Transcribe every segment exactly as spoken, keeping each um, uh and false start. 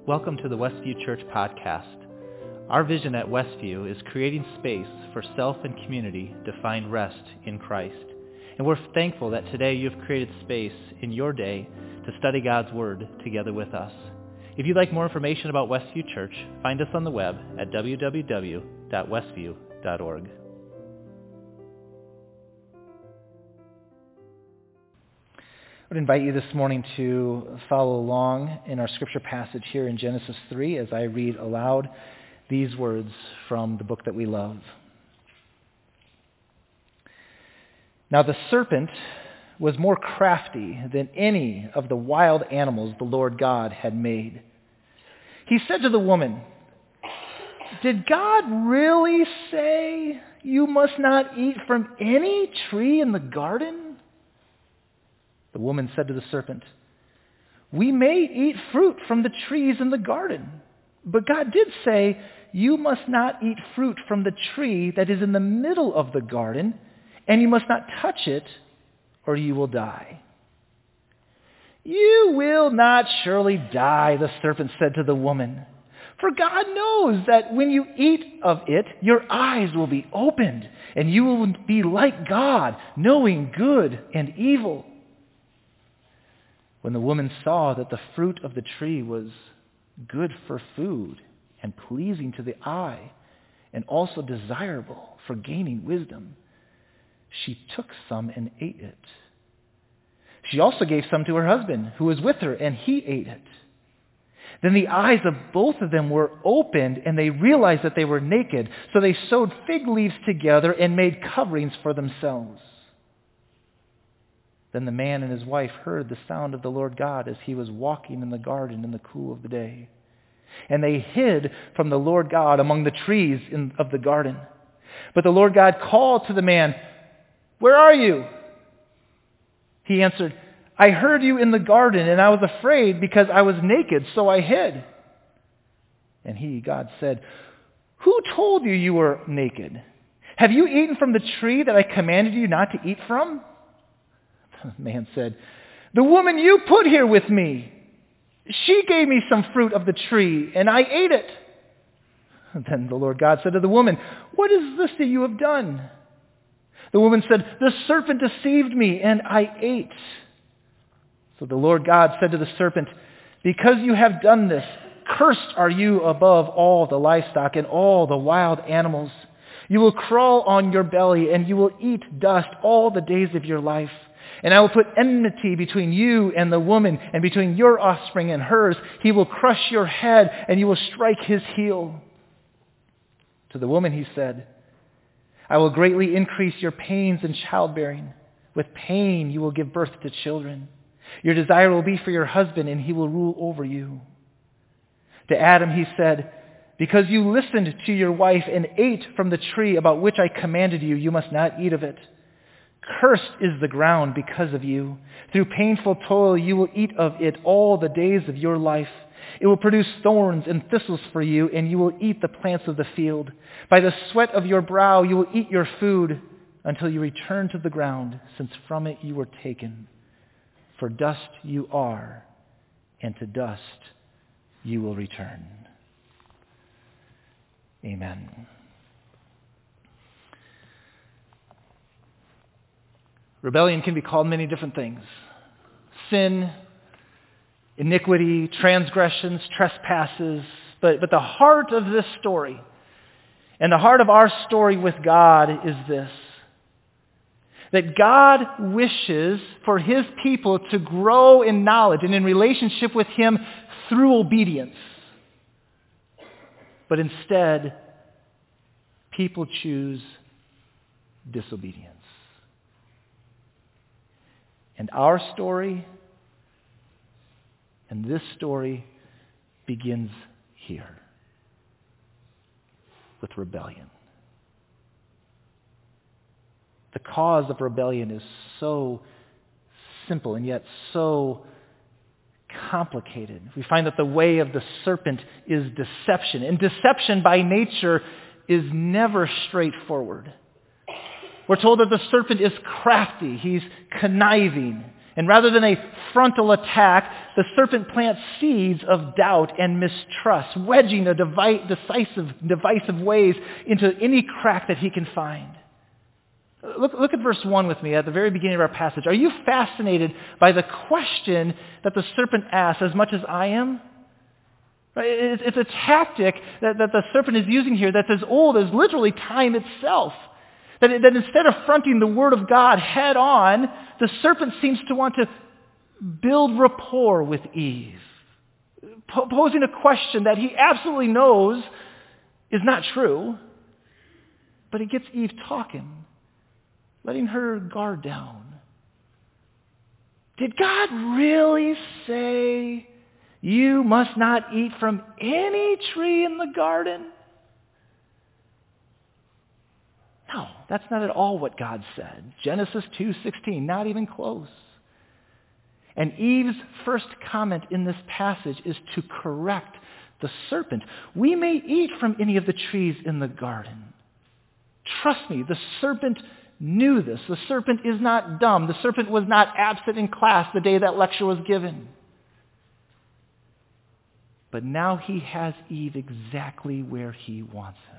Welcome to the Westview Church podcast. Our vision at Westview is creating space for self and community to find rest in Christ. And we're thankful that today you've created space in your day to study God's Word together with us. If you'd like more information about Westview Church, find us on the web at w w w dot westview dot org. I would invite you this morning to follow along in our scripture passage here in Genesis three as I read aloud these words from the book that we love. Now the serpent was more crafty than any of the wild animals the Lord God had made. He said to the woman, "Did God really say you must not eat from any tree in the garden?" The woman said to the serpent, "We may eat fruit from the trees in the garden, but God did say, 'You must not eat fruit from the tree that is in the middle of the garden, and you must not touch it, or you will die.'" "You will not surely die," the serpent said to the woman, "for God knows that when you eat of it, your eyes will be opened, and you will be like God, knowing good and evil." When the woman saw that the fruit of the tree was good for food and pleasing to the eye and also desirable for gaining wisdom, she took some and ate it. She also gave some to her husband who was with her, and he ate it. Then the eyes of both of them were opened, and they realized that they were naked. So they sewed fig leaves together and made coverings for themselves. Then the man and his wife heard the sound of the Lord God as he was walking in the garden in the cool of the day. And they hid from the Lord God among the trees in, of the garden. But the Lord God called to the man, "Where are you?" He answered, "I heard you in the garden, and I was afraid because I was naked, so I hid." And he, God, said, "Who told you you were naked? Have you eaten from the tree that I commanded you not to eat from?" The man said, "The woman you put here with me, she gave me some fruit of the tree, and I ate it." Then the Lord God said to the woman, "What is this that you have done?" The woman said, "The serpent deceived me, and I ate." So the Lord God said to the serpent, "Because you have done this, cursed are you above all the livestock and all the wild animals. You will crawl on your belly, and you will eat dust all the days of your life. And I will put enmity between you and the woman, and between your offspring and hers. He will crush your head, and you will strike his heel." To the woman he said, "I will greatly increase your pains in childbearing. With pain you will give birth to children. Your desire will be for your husband, and he will rule over you." To Adam he said, "Because you listened to your wife and ate from the tree about which I commanded you, you must not eat of it. Cursed is the ground because of you. Through painful toil you will eat of it all the days of your life. It will produce thorns and thistles for you, and you will eat the plants of the field. By the sweat of your brow you will eat your food until you return to the ground, since from it you were taken. For dust you are, and to dust you will return." Amen. Rebellion can be called many different things. Sin, iniquity, transgressions, trespasses. But, but the heart of this story, and the heart of our story with God, is this: that God wishes for his people to grow in knowledge and in relationship with him through obedience. But instead, people choose disobedience. And our story and this story begins here with rebellion. The cause of rebellion is so simple and yet so complicated. We find that the way of the serpent is deception. And deception by nature is never straightforward. We're told that the serpent is crafty. He's conniving. And rather than a frontal attack, the serpent plants seeds of doubt and mistrust, wedging a devi- decisive, divisive ways into any crack that he can find. Look, look at verse one with me at the very beginning of our passage. Are you fascinated by the question that the serpent asks as much as I am? It's a tactic that, that the serpent is using here that's as old as literally time itself. That, that instead of fronting the Word of God head on, the serpent seems to want to build rapport with Eve, po- posing a question that he absolutely knows is not true, but he gets Eve talking, letting her guard down. Did God really say you must not eat from any tree in the garden? No, that's not at all what God said. Genesis two sixteen, not even close. And Eve's first comment in this passage is to correct the serpent. We may eat from any of the trees in the garden. Trust me, the serpent knew this. The serpent is not dumb. The serpent was not absent in class the day that lecture was given. But now he has Eve exactly where he wants her.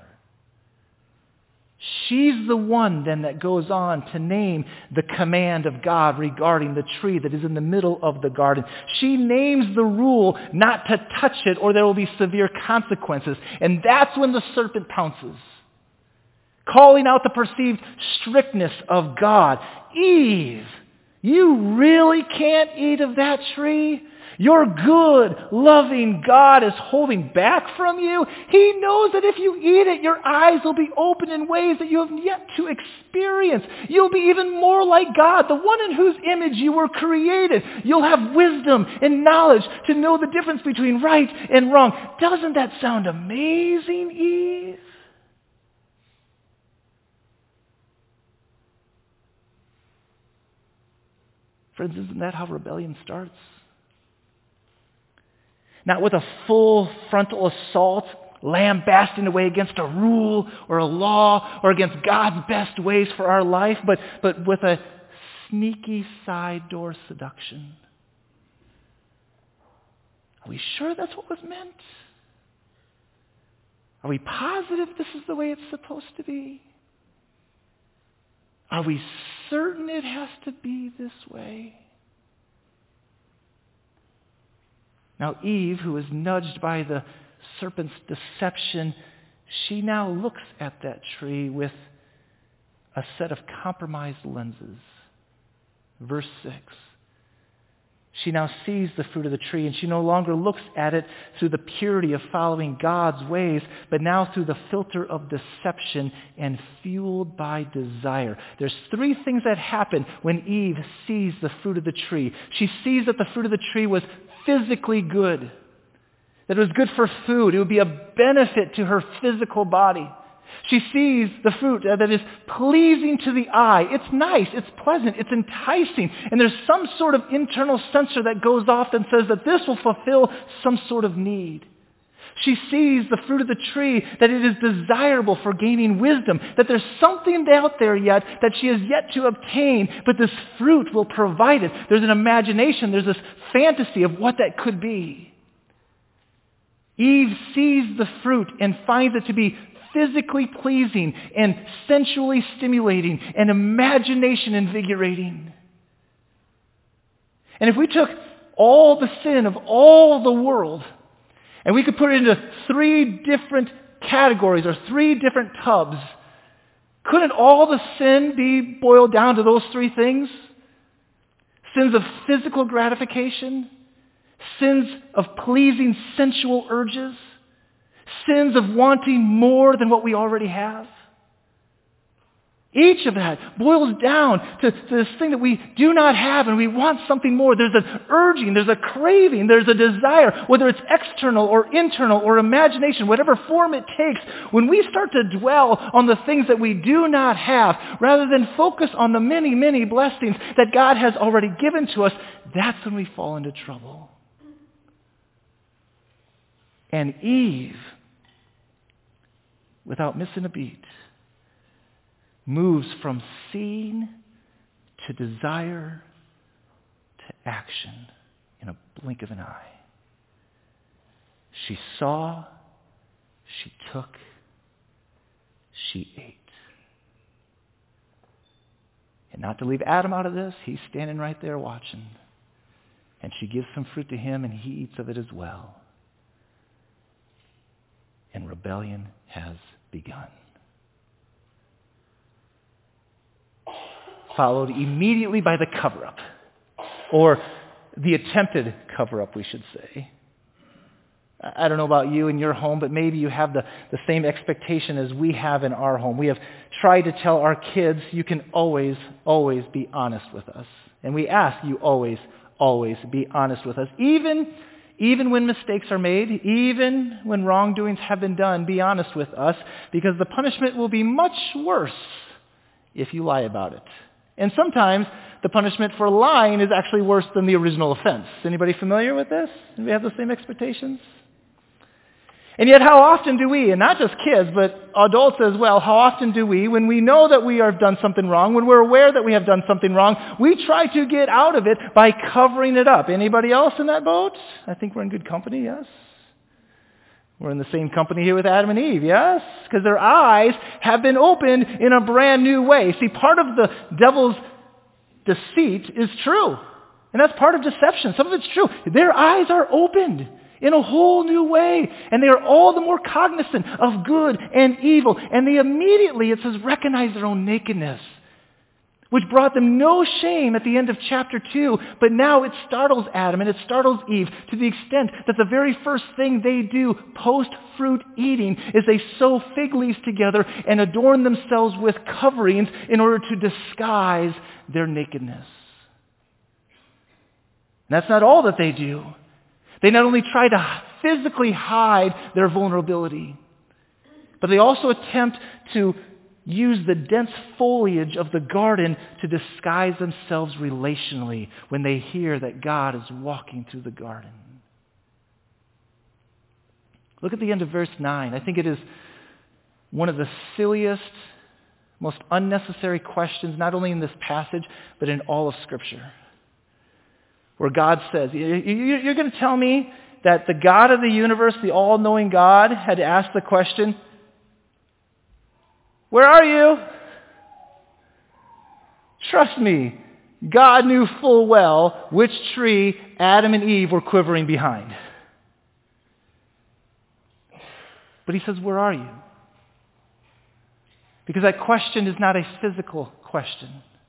She's the one then that goes on to name the command of God regarding the tree that is in the middle of the garden. She names the rule not to touch it or there will be severe consequences. And that's when the serpent pounces, calling out the perceived strictness of God. Eve, you really can't eat of that tree? Your good, loving God is holding back from you. He knows that if you eat it, your eyes will be open in ways that you have yet to experience. You'll be even more like God, the one in whose image you were created. You'll have wisdom and knowledge to know the difference between right and wrong. Doesn't that sound amazing, Eve? Friends, isn't that how rebellion starts? Not with a full frontal assault, lambasting away against a rule or a law or against God's best ways for our life, but, but with a sneaky side door seduction. Are we sure that's what was meant? Are we positive this is the way it's supposed to be? Are we certain it has to be this way? Now Eve, who is nudged by the serpent's deception, she now looks at that tree with a set of compromised lenses. Verse six. She now sees the fruit of the tree, and she no longer looks at it through the purity of following God's ways, but now through the filter of deception and fueled by desire. There's three things that happen when Eve sees the fruit of the tree. She sees that the fruit of the tree was physically good, that it was good for food. It would be a benefit to her physical body. She sees the fruit that is pleasing to the eye. It's nice, it's pleasant, it's enticing. And there's some sort of internal sensor that goes off and says that this will fulfill some sort of need. She sees the fruit of the tree, that it is desirable for gaining wisdom, that there's something out there yet that she has yet to obtain, but this fruit will provide it. There's an imagination, there's this fantasy of what that could be. Eve sees the fruit and finds it to be physically pleasing and sensually stimulating and imagination invigorating. And if we took all the sin of all the world and we could put it into three different categories or three different tubs, couldn't all the sin be boiled down to those three things? Sins of physical gratification, sins of pleasing sensual urges, sins of wanting more than what we already have. Each of that boils down to, to this thing that we do not have and we want something more. There's an urging, there's a craving, there's a desire, whether it's external or internal or imagination, whatever form it takes. When we start to dwell on the things that we do not have, rather than focus on the many, many blessings that God has already given to us, that's when we fall into trouble. And Eve, without missing a beat, moves from seeing to desire to action in a blink of an eye. She saw, she took, she ate. And not to leave Adam out of this, he's standing right there watching. And she gives some fruit to him, and he eats of it as well. And rebellion has begun. Followed immediately by the cover-up, or the attempted cover-up, we should say. I don't know about you in your home, but maybe you have the, the same expectation as we have in our home. We have tried to tell our kids, you can always, always be honest with us. And we ask you always, always be honest with us. Even, even when mistakes are made, even when wrongdoings have been done, be honest with us, because the punishment will be much worse if you lie about it. And sometimes the punishment for lying is actually worse than the original offense. Anybody familiar with this? Do we have the same expectations? And yet how often do we, and not just kids, but adults as well, how often do we, when we know that we have done something wrong, when we're aware that we have done something wrong, we try to get out of it by covering it up. Anybody else in that boat? I think we're in good company, yes? We're in the same company here with Adam and Eve, yes? Because their eyes have been opened in a brand new way. See, part of the devil's deceit is true. And that's part of deception. Some of it's true. Their eyes are opened in a whole new way. And they are all the more cognizant of good and evil. And they immediately, it says, recognize their own nakedness, which brought them no shame at the end of chapter two, but now it startles Adam and it startles Eve to the extent that the very first thing they do post-fruit eating is they sew fig leaves together and adorn themselves with coverings in order to disguise their nakedness. And that's not all that they do. They not only try to physically hide their vulnerability, but they also attempt to use the dense foliage of the garden to disguise themselves relationally when they hear that God is walking through the garden. Look at the end of verse nine. I think it is one of the silliest, most unnecessary questions, not only in this passage, but in all of Scripture, where God says, you're going to tell me that the God of the universe, the all-knowing God, had asked the question, where are you? Trust me, God knew full well which tree Adam and Eve were quivering behind. But he says, where are you? Because that question is not a physical question.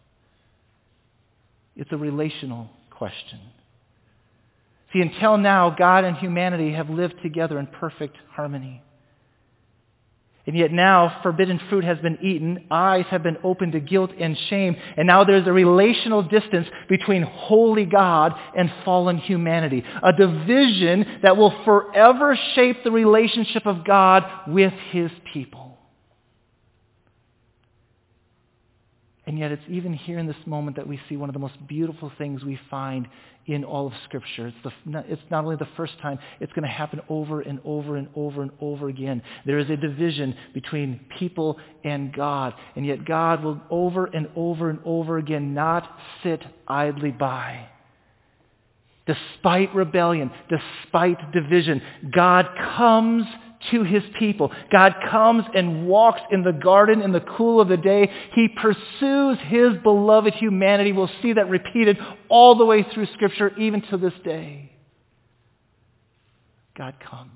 It's a relational question. See, until now, God and humanity have lived together in perfect harmony. And yet now, forbidden fruit has been eaten, eyes have been opened to guilt and shame, and now there's a relational distance between holy God and fallen humanity. A division that will forever shape the relationship of God with his people. And yet it's even here in this moment that we see one of the most beautiful things we find in all of Scripture. It's, the, it's not only the first time, it's going to happen over and over and over and over again. There is a division between people and God. And yet God will over and over and over again not sit idly by. Despite rebellion, despite division, God comes to his people. God comes and walks in the garden in the cool of the day. He pursues his beloved humanity. We'll see that repeated all the way through Scripture, even to this day. God comes.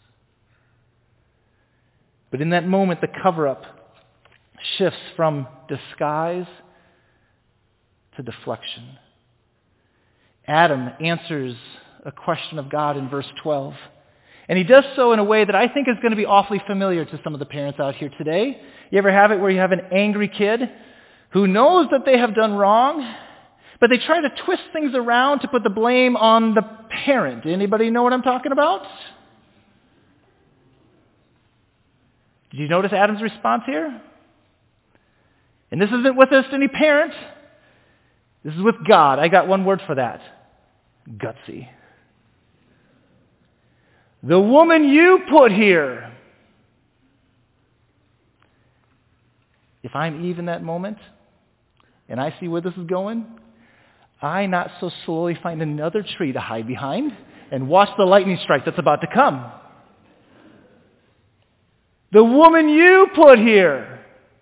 But in that moment, the cover-up shifts from disguise to deflection. Adam answers a question of God in verse twelve. And he does so in a way that I think is going to be awfully familiar to some of the parents out here today. You ever have it where you have an angry kid who knows that they have done wrong, but they try to twist things around to put the blame on the parent? Anybody know what I'm talking about? Did you notice Adam's response here? And this isn't with just any parent. This is with God. I got one word for that. Gutsy. The woman you put here. If I'm Eve in that moment, and I see where this is going, I not so slowly find another tree to hide behind and watch the lightning strike that's about to come? The woman you put here.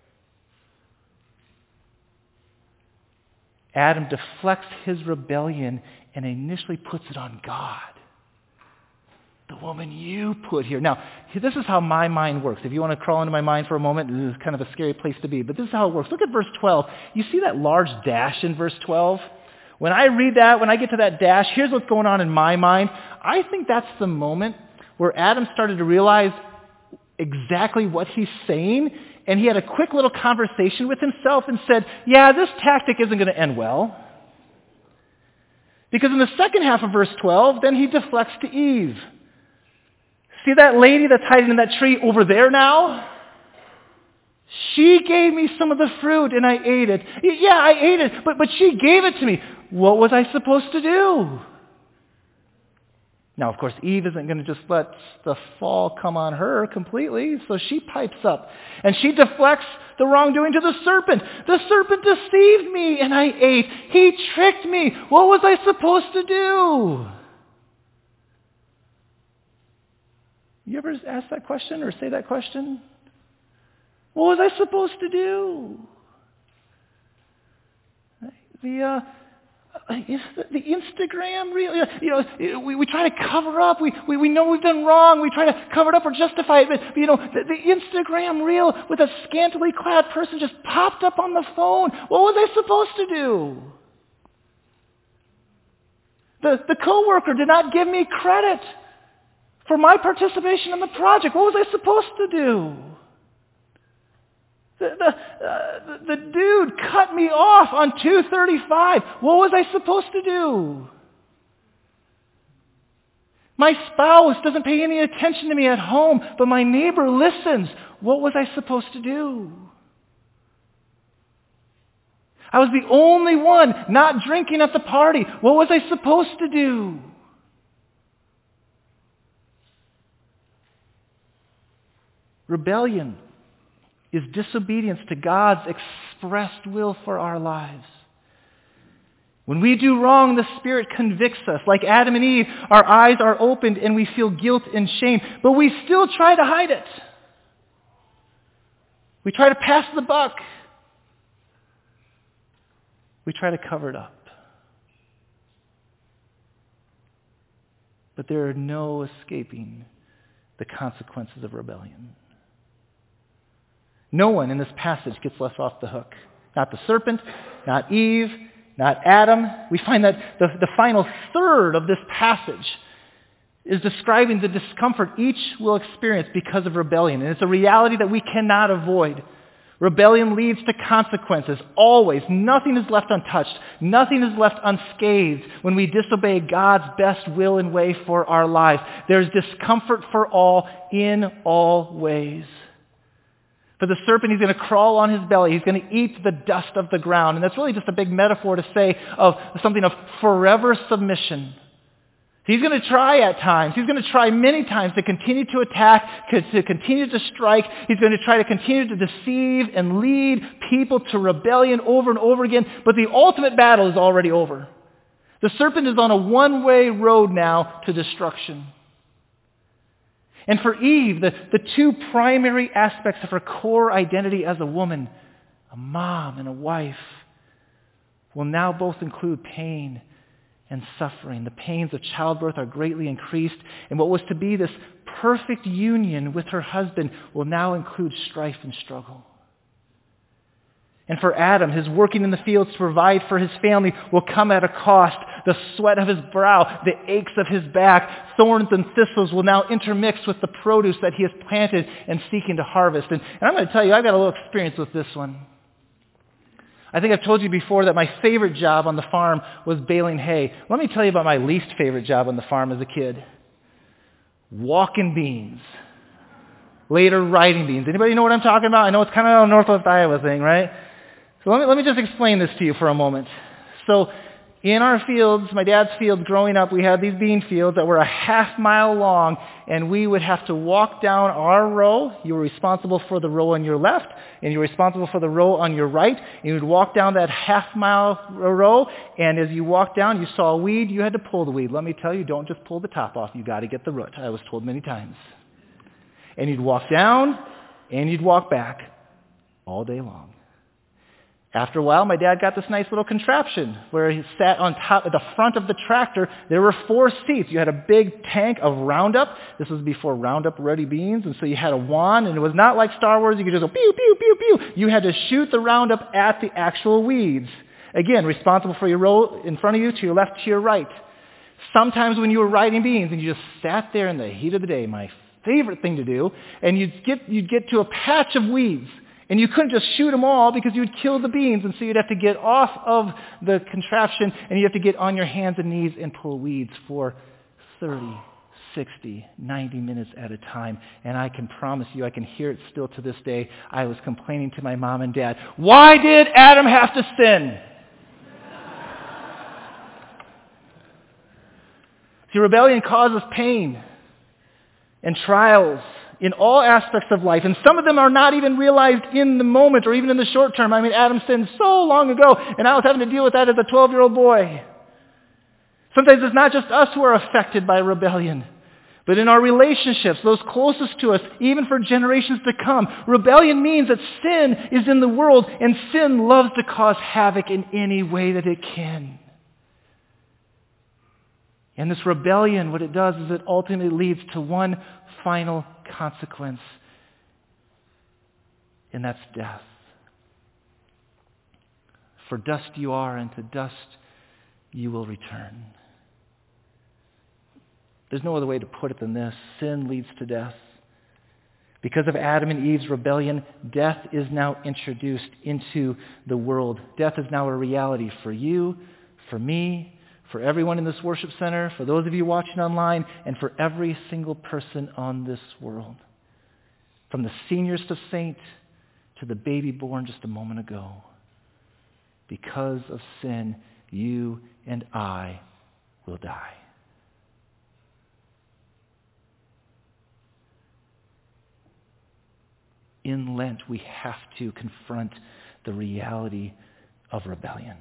Adam deflects his rebellion and initially puts it on God. The woman you put here. Now, this is how my mind works. If you want to crawl into my mind for a moment, this is kind of a scary place to be. But this is how it works. Look at verse twelve. You see that large dash in verse twelve? When I read that, when I get to that dash, here's what's going on in my mind. I think that's the moment where Adam started to realize exactly what he's saying, and he had a quick little conversation with himself and said, yeah, this tactic isn't going to end well. Because in the second half of verse twelve, then he deflects to Eve. See that lady that's hiding in that tree over there now? She gave me some of the fruit and I ate it. Yeah, I ate it, but, but she gave it to me. What was I supposed to do? Now, of course, Eve isn't going to just let the fall come on her completely, so she pipes up. And she deflects the wrongdoing to the serpent. The serpent deceived me and I ate. He tricked me. What was I supposed to do? You ever ask that question or say that question? What was I supposed to do? The uh, the Instagram reel, you know, we, we try to cover up. We, we we know we've done wrong. We try to cover it up or justify it. But, you know, the, the Instagram reel with a scantily clad person just popped up on the phone. What was I supposed to do? The the coworker did not give me credit for my participation in the project. What was I supposed to do? The, the, uh, the dude cut me off on two thirty-five. What was I supposed to do? My spouse doesn't pay any attention to me at home, but my neighbor listens. What was I supposed to do? I was the only one not drinking at the party. What was I supposed to do? Rebellion is disobedience to God's expressed will for our lives. When we do wrong, the Spirit convicts us. Like Adam and Eve, our eyes are opened and we feel guilt and shame, but we still try to hide it. We try to pass the buck. We try to cover it up. But there are no escaping the consequences of rebellion. No one in this passage gets left off the hook. Not the serpent, not Eve, not Adam. We find that the, the final third of this passage is describing the discomfort each will experience because of rebellion. And it's a reality that we cannot avoid. Rebellion leads to consequences, always. Nothing is left untouched. Nothing is left unscathed when we disobey God's best will and way for our lives. There's discomfort for all in all ways. For the serpent, he's going to crawl on his belly. He's going to eat the dust of the ground. And that's really just a big metaphor to say of something of forever submission. He's going to try at times. He's going to try many times to continue to attack, to continue to strike. He's going to try to continue to deceive and lead people to rebellion over and over again. But the ultimate battle is already over. The serpent is on a one-way road now to destruction. And for Eve, the, the two primary aspects of her core identity as a woman, a mom and a wife, will now both include pain and suffering. The pains of childbirth are greatly increased, and what was to be this perfect union with her husband will now include strife and struggle. And for Adam, his working in the fields to provide for his family will come at a cost. The sweat of his brow, the aches of his back, thorns and thistles will now intermix with the produce that he has planted and seeking to harvest. And, and I'm going to tell you, I've got a little experience with this one. I think I've told you before that my favorite job on the farm was baling hay. Let me tell you about my least favorite job on the farm as a kid. Walking beans. Later, riding beans. Anybody know what I'm talking about? I know it's kind of a Northwest Iowa thing, right? So let me, let me just explain this to you for a moment. So In our fields, my dad's fields growing up, we had these bean fields that were a half mile long, and we would have to walk down our row. You were responsible for the row on your left, and you were responsible for the row on your right. And you would walk down that half mile row, and as you walked down, you saw a weed, you had to pull the weed. Let me tell you, don't just pull the top off. You got to get the root. I was told many times. And you'd walk down, and you'd walk back all day long. After a while, my dad got this nice little contraption where he sat on top, at the front of the tractor. There were four seats. You had a big tank of Roundup. This was before Roundup Ready beans, and so you had a wand, and it was not like Star Wars. You could just go pew, pew, pew, pew. You had to shoot the Roundup at the actual weeds. Again, responsible for your row in front of you, to your left, to your right. Sometimes when you were riding beans and you just sat there in the heat of the day, my favorite thing to do, and you'd get, you'd get to a patch of weeds. And you couldn't just shoot them all because you would kill the beans. And so you'd have to get off of the contraption and you have to get on your hands and knees and pull weeds for thirty, sixty, ninety minutes at a time. And I can promise you, I can hear it still to this day. I was complaining to my mom and dad, why did Adam have to sin? See, rebellion causes pain and trials in all aspects of life. And some of them are not even realized in the moment or even in the short term. I mean, Adam sinned so long ago, and I was having to deal with that as a twelve-year-old boy. Sometimes it's not just us who are affected by rebellion, but in our relationships, those closest to us, even for generations to come. Rebellion means that sin is in the world, and sin loves to cause havoc in any way that it can. And this rebellion, what it does is it ultimately leads to one final consequence, and that's death. For dust you are, and to dust you will return. There's no other way to put it than this. Sin leads to death. Because of Adam and Eve's rebellion, death is now introduced into the world. Death is now a reality for you, for me, for everyone in this worship center, for those of you watching online, and for every single person on this world. From the seniorest of saint to the baby born just a moment ago. Because of sin, you and I will die. In Lent, we have to confront the reality of rebellion.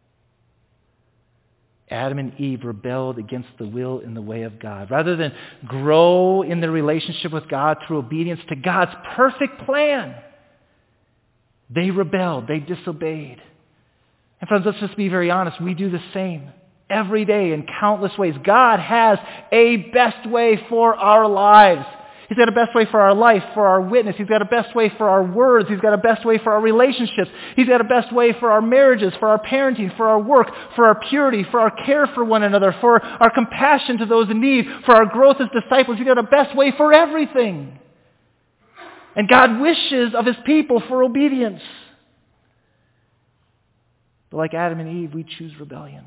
Adam and Eve rebelled against the will and the way of God. Rather than grow in their relationship with God through obedience to God's perfect plan, they rebelled, they disobeyed. And friends, let's just be very honest. We do the same every day in countless ways. God has a best way for our lives. He's got a best way for our life, for our witness. He's got a best way for our words. He's got a best way for our relationships. He's got a best way for our marriages, for our parenting, for our work, for our purity, for our care for one another, for our compassion to those in need, for our growth as disciples. He's got a best way for everything. And God wishes of his people for obedience. But like Adam and Eve, we choose rebellion.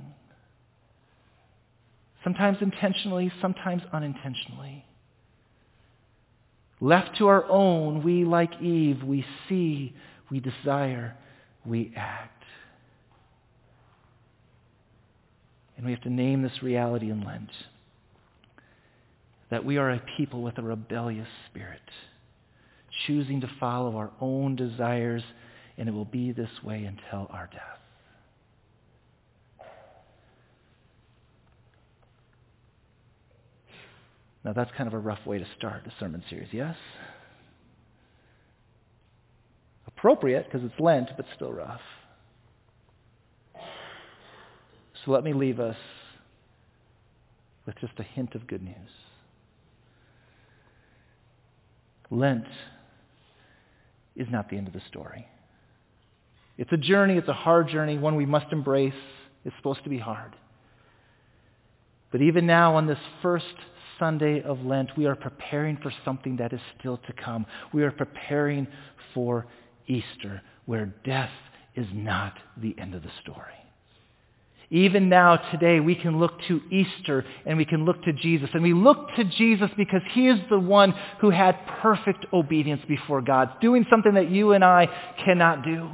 Sometimes intentionally, sometimes unintentionally. Left to our own, we, like Eve, we see, we desire, we act. And we have to name this reality in Lent, that we are a people with a rebellious spirit, choosing to follow our own desires, and it will be this way until our death. Now that's kind of a rough way to start a sermon series, yes? Appropriate because it's Lent, but still rough. So let me leave us with just a hint of good news. Lent is not the end of the story. It's a journey, it's a hard journey, one we must embrace. It's supposed to be hard. But even now on this first Sunday of Lent, we are preparing for something that is still to come. We are preparing for Easter, where death is not the end of the story. Even now, today, we can look to Easter and we can look to Jesus. And we look to Jesus because he is the one who had perfect obedience before God, doing something that you and I cannot do.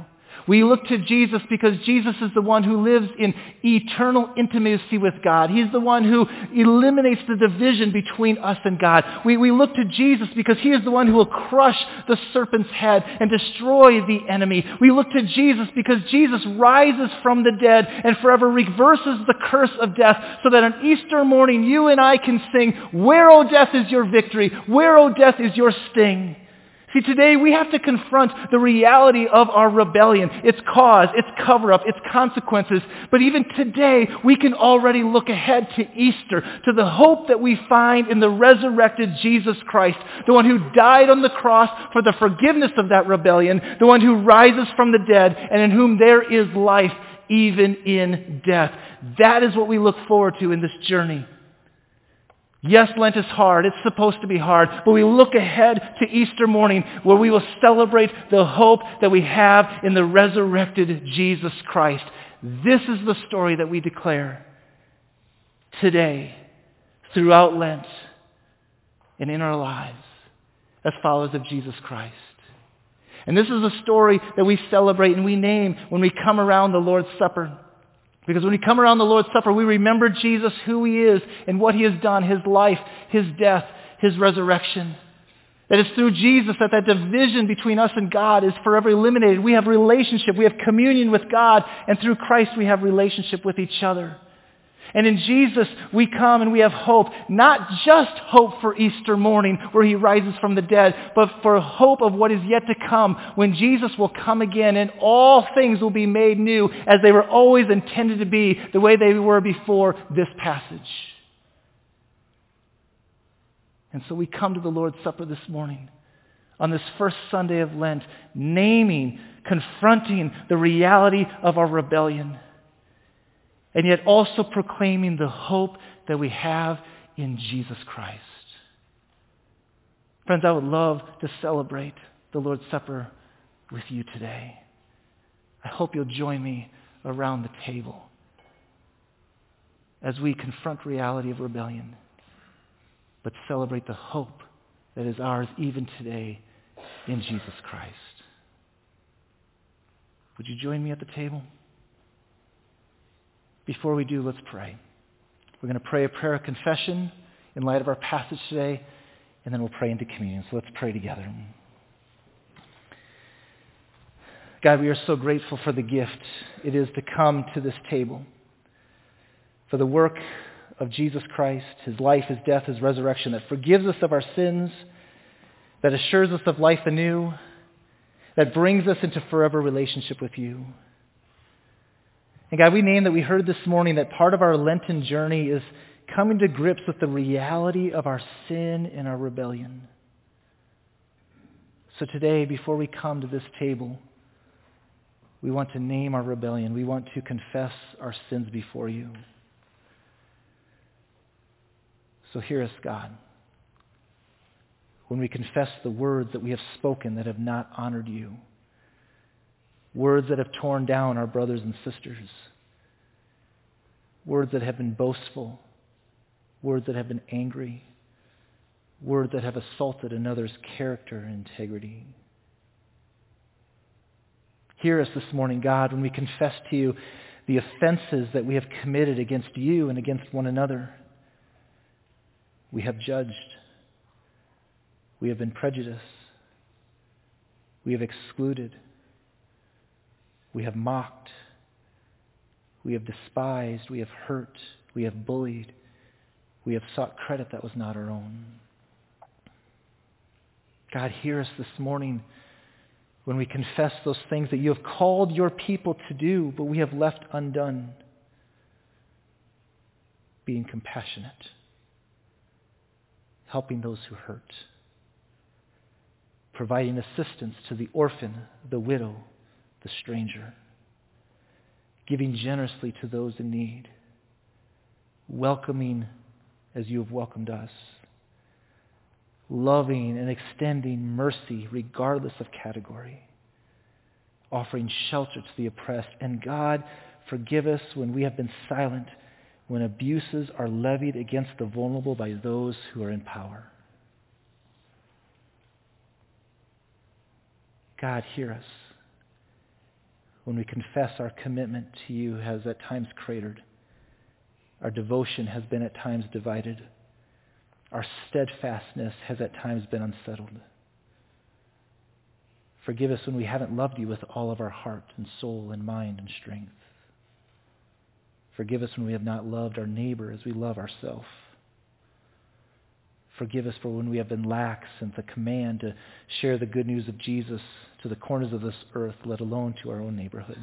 We look to Jesus because Jesus is the one who lives in eternal intimacy with God. He's the one who eliminates the division between us and God. We, we look to Jesus because he is the one who will crush the serpent's head and destroy the enemy. We look to Jesus because Jesus rises from the dead and forever reverses the curse of death, so that on Easter morning you and I can sing, "Where, O death, is your victory? Where, O death, is your sting?" See, today we have to confront the reality of our rebellion, its cause, its cover-up, its consequences. But even today, we can already look ahead to Easter, to the hope that we find in the resurrected Jesus Christ, the one who died on the cross for the forgiveness of that rebellion, the one who rises from the dead, and in whom there is life, even in death. That is what we look forward to in this journey. Yes, Lent is hard. It's supposed to be hard. But we look ahead to Easter morning, where we will celebrate the hope that we have in the resurrected Jesus Christ. This is the story that we declare today, throughout Lent, and in our lives as followers of Jesus Christ. And this is a story that we celebrate and we name when we come around the Lord's Supper. Because when we come around the Lord's Supper, we remember Jesus, who he is and what he has done, his life, his death, his resurrection. That it's through Jesus that that division between us and God is forever eliminated. We have relationship, we have communion with God, and through Christ we have relationship with each other. And in Jesus, we come and we have hope, not just hope for Easter morning where he rises from the dead, but for hope of what is yet to come, when Jesus will come again and all things will be made new as they were always intended to be, the way they were before this passage. And so we come to the Lord's Supper this morning on this first Sunday of Lent, naming, confronting the reality of our rebellion, and yet also proclaiming the hope that we have in Jesus Christ. Friends, I would love to celebrate the Lord's Supper with you today. I hope you'll join me around the table as we confront reality of rebellion, but celebrate the hope that is ours even today in Jesus Christ. Would you join me at the table? Before we do, let's pray. We're going to pray a prayer of confession in light of our passage today, and then we'll pray into communion. So let's pray together. God, we are so grateful for the gift it is to come to this table, for the work of Jesus Christ, his life, his death, his resurrection, that forgives us of our sins, that assures us of life anew, that brings us into forever relationship with you. And God, we name that we heard this morning that part of our Lenten journey is coming to grips with the reality of our sin and our rebellion. So today, before we come to this table, we want to name our rebellion. We want to confess our sins before you. So hear us, God, when we confess the words that we have spoken that have not honored you, words that have torn down our brothers and sisters, words that have been boastful, words that have been angry, words that have assaulted another's character and integrity. Hear us this morning, God, when we confess to you the offenses that we have committed against you and against one another. We have judged. We have been prejudiced. We have excluded. We have mocked. We have despised. We have hurt. We have bullied. We have sought credit that was not our own. God, hear us this morning when we confess those things that you have called your people to do, but we have left undone. Being compassionate. Helping those who hurt. Providing assistance to the orphan, the widow, the stranger. Giving generously to those in need. Welcoming as you have welcomed us. Loving and extending mercy regardless of category. Offering shelter to the oppressed. And God, forgive us when we have been silent, when abuses are levied against the vulnerable by those who are in power. God, hear us when we confess our commitment to you has at times cratered. Our devotion has been at times divided. Our steadfastness has at times been unsettled. Forgive us when we haven't loved you with all of our heart and soul and mind and strength. Forgive us when we have not loved our neighbor as we love ourselves. Forgive us for when we have been lax in the command to share the good news of Jesus to the corners of this earth, let alone to our own neighborhoods.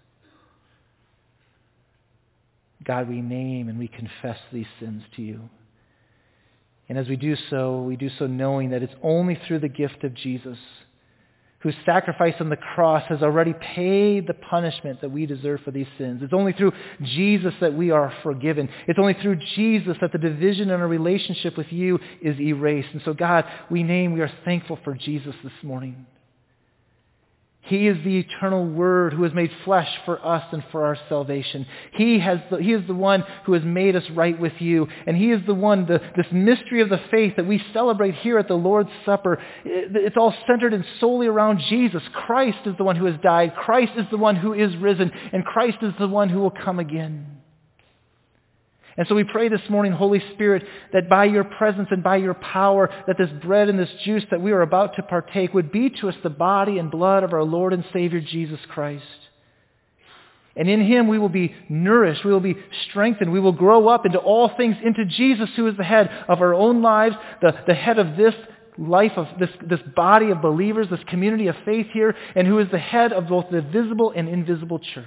God, we name and we confess these sins to you. And as we do so, we do so knowing that it's only through the gift of Jesus, whose sacrifice on the cross has already paid the punishment that we deserve for these sins. It's only through Jesus that we are forgiven. It's only through Jesus that the division in our relationship with you is erased. And so, God, we name, we are thankful for Jesus this morning. He is the eternal Word who has made flesh for us and for our salvation. He has the, He is the one who has made us right with you. And He is the one, the, this mystery of the faith that we celebrate here at the Lord's Supper. It, it's all centered and solely around Jesus. Christ is the one who has died. Christ is the one who is risen. And Christ is the one who will come again. And so we pray this morning, Holy Spirit, that by your presence and by your power, that this bread and this juice that we are about to partake would be to us the body and blood of our Lord and Savior, Jesus Christ. And in him we will be nourished, we will be strengthened, we will grow up into all things into Jesus, who is the head of our own lives, the, the head of this life, of this, this body of believers, this community of faith here, and who is the head of both the visible and invisible church.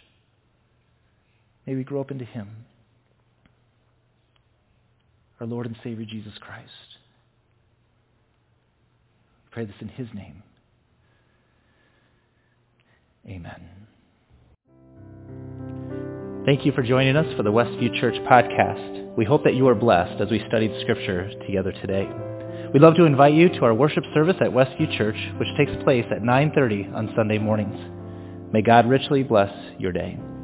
May we grow up into him, our Lord and Savior, Jesus Christ. We pray this in his name. Amen. Thank you for joining us for the Westview Church podcast. We hope that you are blessed as we studied Scripture together today. We'd love to invite you to our worship service at Westview Church, which takes place at nine thirty on Sunday mornings. May God richly bless your day.